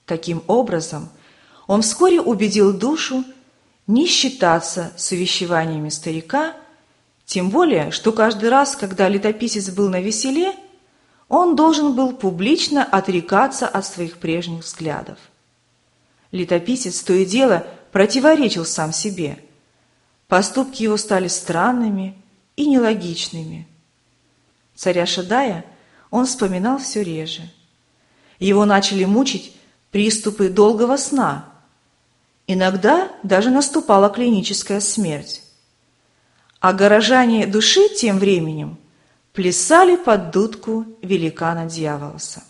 Таким образом, он вскоре убедил душу не считаться с увещеваниями старика, тем более, что каждый раз, когда летописец был навеселе, он должен был публично отрекаться от своих прежних взглядов. Летописец то и дело противоречил сам себе. Поступки его стали странными и нелогичными. Царя Шадая он вспоминал все реже. Его начали мучить приступы долгого сна. Иногда даже наступала клиническая смерть. А горожане души тем временем плясали под дудку великана Дьяволоса.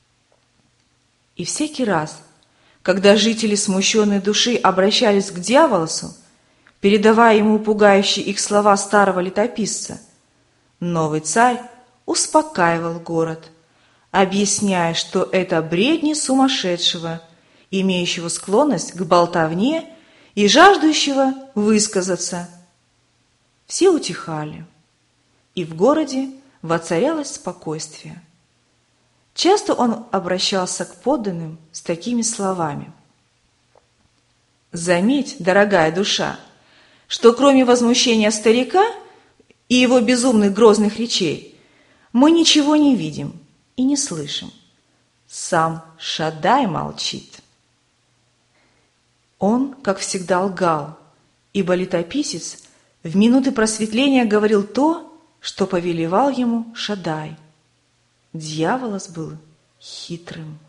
И всякий раз, когда жители смущенной души обращались к Дьяволосу, передавая ему пугающие их слова старого летописца, новый царь успокаивал город, объясняя, что это бредни сумасшедшего, имеющего склонность к болтовне и жаждущего высказаться. Все утихали, и в городе воцарялось спокойствие. Часто он обращался к подданным с такими словами: «Заметь, дорогая душа, что кроме возмущения старика и его безумных грозных речей мы ничего не видим и не слышим. Сам Шадай молчит». Он, как всегда, лгал, ибо летописец в минуты просветления говорил то, что повелевал ему Шадай. Дьяволос был хитрым.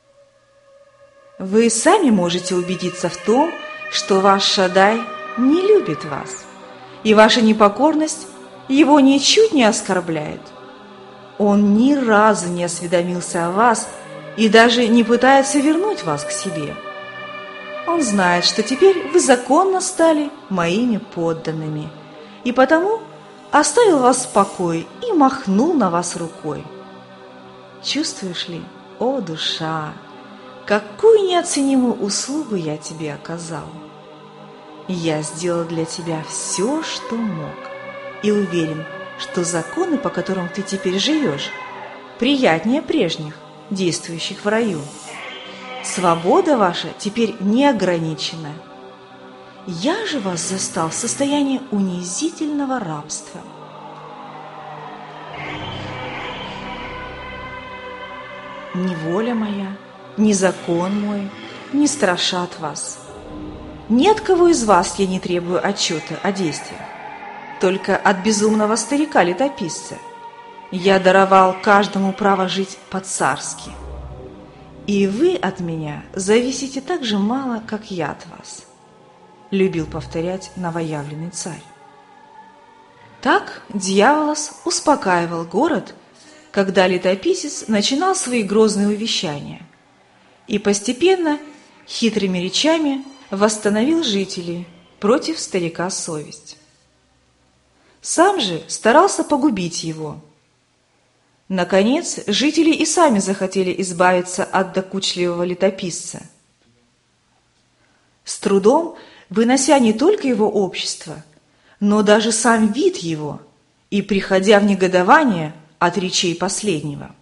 Вы сами можете убедиться в том, что ваш Шадай не любит вас, и ваша непокорность его ничуть не оскорбляет. Он ни разу не осведомился о вас и даже не пытается вернуть вас к себе. Он знает, что теперь вы законно стали моими подданными, и потому оставил вас в покое и махнул на вас рукой. Чувствуешь ли, о душа, какую неоценимую услугу я тебе оказал? Я сделал для тебя все, что мог, и уверен, что законы, по которым ты теперь живешь, приятнее прежних, действующих в раю. Свобода ваша теперь неограничена. Я же вас застал в состоянии унизительного рабства. Ни воля моя, ни закон мой не страшат вас. Ни от кого из вас я не требую отчета о действиях, только от безумного старика-летописца. Я даровал каждому право жить по-царски. И вы от меня зависите так же мало, как я от вас, любил повторять новоявленный царь. Так Дьяволос успокаивал город, когда летописец начинал свои грозные увещания, и постепенно хитрыми речами восстановил жителей против старика совесть. Сам же старался погубить его. Наконец, жители и сами захотели избавиться от докучливого летописца. С трудом вынося не только его общество, но даже сам вид его, и приходя в негодование от речей последнего.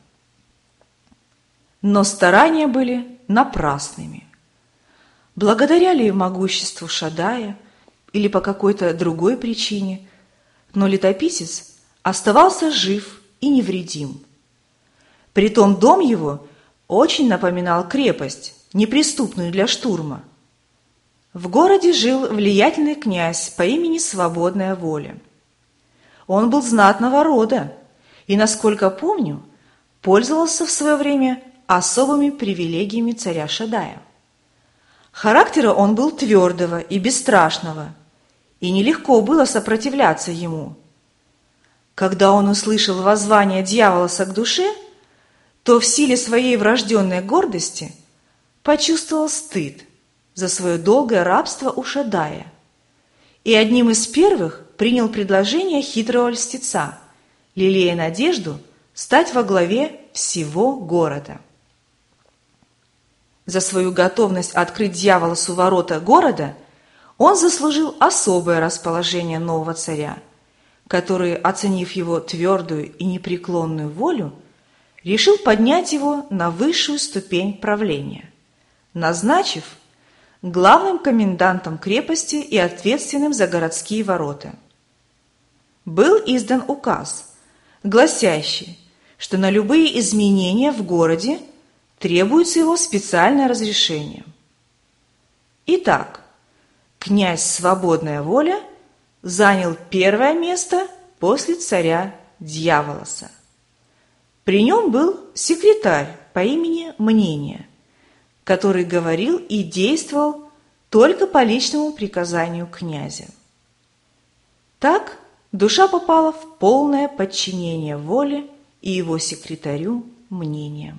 Но старания были напрасными. Благодаря ли могуществу Шадая или по какой-то другой причине, но летописец оставался жив и невредим. Притом дом его очень напоминал крепость, неприступную для штурма. В городе жил влиятельный князь по имени Свободная Воля. Он был знатного рода и, насколько помню, пользовался в свое время особыми привилегиями царя Шадая. Характера он был твердого и бесстрашного, и нелегко было сопротивляться ему. Когда он услышал воззвание Дьяволоса к душе, то в силе своей врожденной гордости почувствовал стыд за свое долгое рабство у Шадая и одним из первых принял предложение хитрого льстеца, лелея надежду стать во главе всего города. За свою готовность открыть Дьяволосу ворота города он заслужил особое расположение нового царя, который, оценив его твердую и непреклонную волю, решил поднять его на высшую ступень правления, назначив главным комендантом крепости и ответственным за городские ворота. Был издан указ, гласящий, что на любые изменения в городе требуется его специальное разрешение. Итак, князь Свободная Воля занял первое место после царя Дьяволоса. При нем был секретарь по имени Мнение, который говорил и действовал только по личному приказанию князя. Так душа попала в полное подчинение воле и его секретарю Мнения.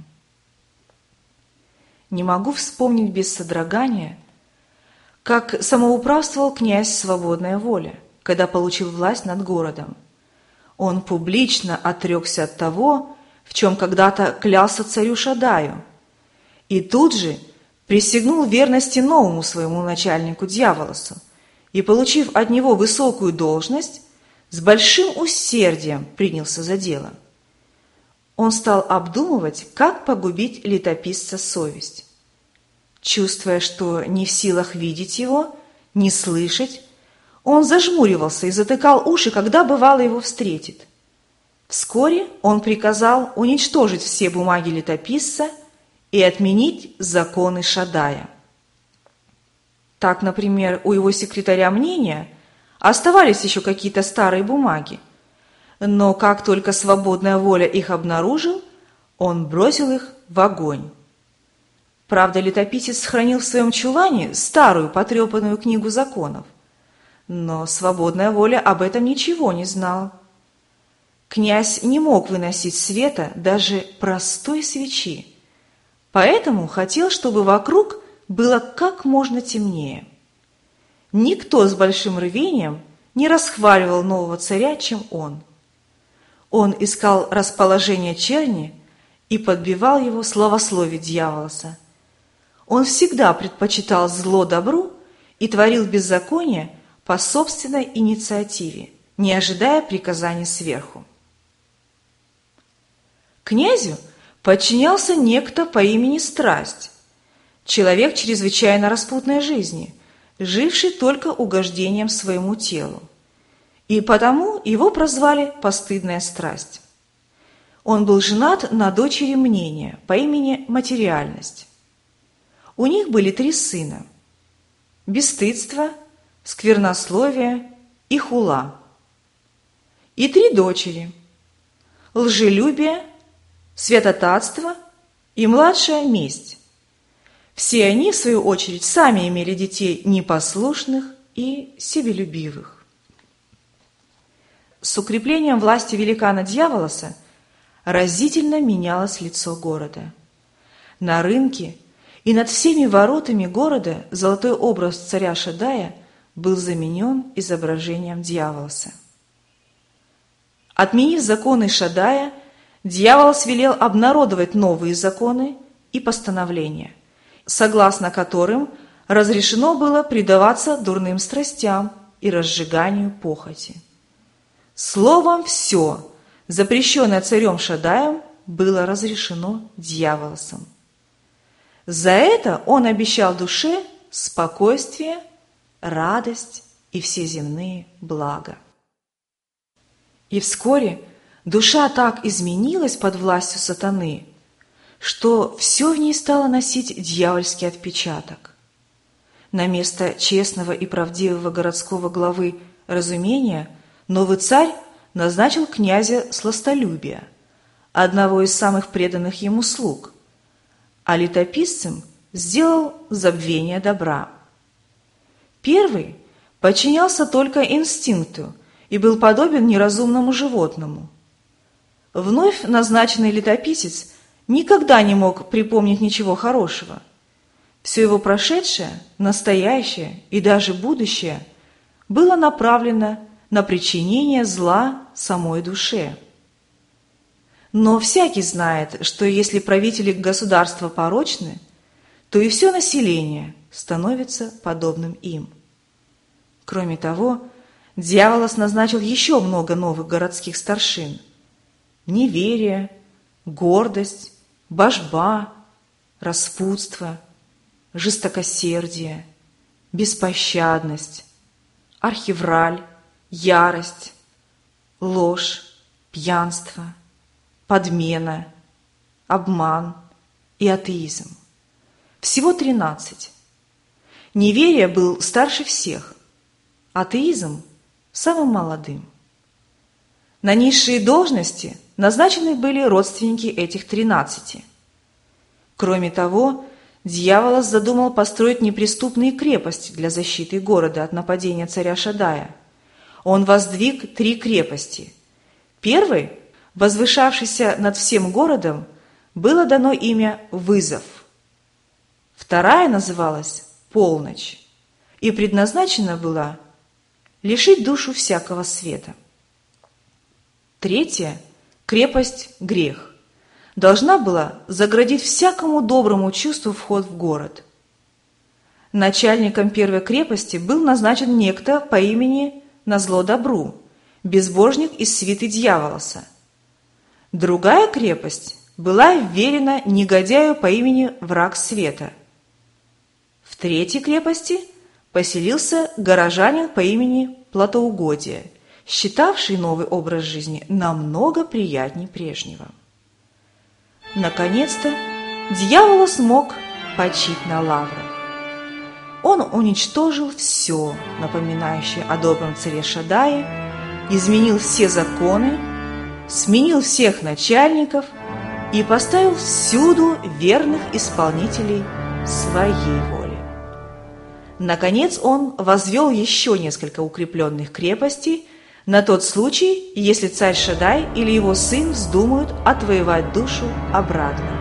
Не могу вспомнить без содрогания, как самоуправствовал князь Свободная Воля, когда получил власть над городом. Он публично отрекся от того, в чем когда-то клялся царю Шадаю, и тут же присягнул верности новому своему начальнику Дьяволосу и, получив от него высокую должность, с большим усердием принялся за дело. Он стал обдумывать, как погубить летописца совесть. Чувствуя, что не в силах видеть его, не слышать, он зажмуривался и затыкал уши, когда бывало его встретит. Вскоре он приказал уничтожить все бумаги летописца и отменить законы Шадая. Так, например, у его секретаря Мнения оставались еще какие-то старые бумаги, но как только Свободная Воля их обнаружил, он бросил их в огонь. Правда, летописец сохранил в своем чулане старую потрепанную книгу законов, но Свободная Воля об этом ничего не знал. Князь не мог выносить света даже простой свечи, поэтому хотел, чтобы вокруг было как можно темнее. Никто с большим рвением не расхваливал нового царя, чем он. Он искал расположение черни и подбивал его славословие Дьяволоса. Он всегда предпочитал зло добру и творил беззаконие по собственной инициативе, не ожидая приказаний сверху. Князю подчинялся некто по имени Страсть, человек чрезвычайно распутной жизни, живший только угождением своему телу, и потому его прозвали «Постыдная страсть». Он был женат на дочери Мнения по имени Материальность. У них были 3 сына – бесстыдство, сквернословие и хула. И 3 дочери – лжелюбие, святотатство и младшая месть. Все они, в свою очередь, сами имели детей непослушных и себелюбивых. С укреплением власти великана Дьяволоса разительно менялось лицо города. На рынке и над всеми воротами города золотой образ царя Шадая был заменен изображением Дьяволоса. Отменив законы Шадая, Дьяволос велел обнародовать новые законы и постановления, согласно которым разрешено было предаваться дурным страстям и разжиганию похоти. Словом, все, запрещенное царем Шадаем, было разрешено Дьяволосом. За это он обещал душе спокойствие, радость и все земные блага. И вскоре душа так изменилась под властью сатаны, что все в ней стало носить дьявольский отпечаток. На место честного и правдивого городского главы разумения новый царь назначил князя Сластолюбия, одного из самых преданных ему слуг, а летописцем сделал Забвение добра. Первый подчинялся только инстинкту и был подобен неразумному животному. Вновь назначенный летописец никогда не мог припомнить ничего хорошего. Все его прошедшее, настоящее и даже будущее было направлено на причинение зла самой душе. Но всякий знает, что если правители государства порочны, то и все население становится подобным им. Кроме того, Дьяволос назначил еще много новых городских старшин. Неверие, гордость, божба, распутство, жестокосердие, беспощадность, архивраль, ярость, ложь, пьянство, подмена, обман и атеизм. Всего 13. Неверие был старше всех, атеизм – самым молодым. На низшие должности назначены были родственники этих 13. Кроме того, дьявол задумал построить неприступные крепости для защиты города от нападения царя Шаддая. Он воздвиг 3 крепости. Первой, возвышавшейся над всем городом, было дано имя «Вызов». Вторая называлась «Полночь» и предназначена была лишить душу всякого света. Третья – крепость «Грех» должна была заградить всякому доброму чувству вход в город. Начальником первой крепости был назначен некто по имени Назло Добру, безбожник из свиты Дьяволоса. Другая крепость была вверена негодяю по имени Враг Света. В третьей крепости поселился горожанин по имени Платоугодие, считавший новый образ жизни намного приятнее прежнего. Наконец-то дьявол смог почить на лаврах. Он уничтожил все, напоминающее о добром царе Шаддае, изменил все законы, сменил всех начальников и поставил всюду верных исполнителей своей воли. Наконец он возвел еще несколько укрепленных крепостей на тот случай, если царь Шаддай или его сын вздумают отвоевать душу обратно.